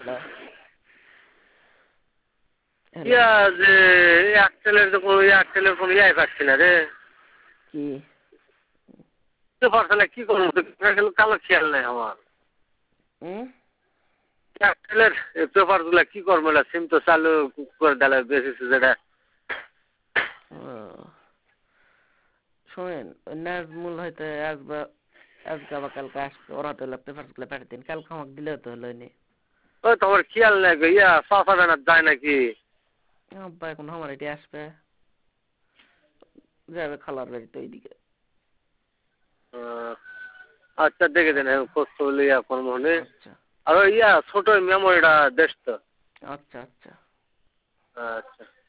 Hello hello ইয়া যে এয়ারটেলের কোনো ইয়াই পাচ্ছি না রে। কি পেপার তাহলে কি করবো, কালো খেয়াল নাই আমার। হুম এয়ারটেলের পেপার গুলা কি করবো, সিম তো চালু করে দিলে বেশি যেটা। শোনেন নাজমুল হয়তো আজকে বা কালকে আসবে, ওরা তো পেপার গুলো পাঠিয়ে দিন, কালকে আমাকে দিলেও তো হলো নি। ওই তোমার খেয়াল নাই গো, ইয়া চাচা জানা যায় নাকি? আব্বা এখন আমার এটি আসবে, যাবে খালার বাড়িতে ওইদিকে। আচ্ছা দেখে দেন, খোঁজ করলে ইয়া করবো মনে। আচ্ছা আর ওই ইয়া ছোট মেমোরিটা দেশ তো। আচ্ছা আচ্ছা। আচ্ছা।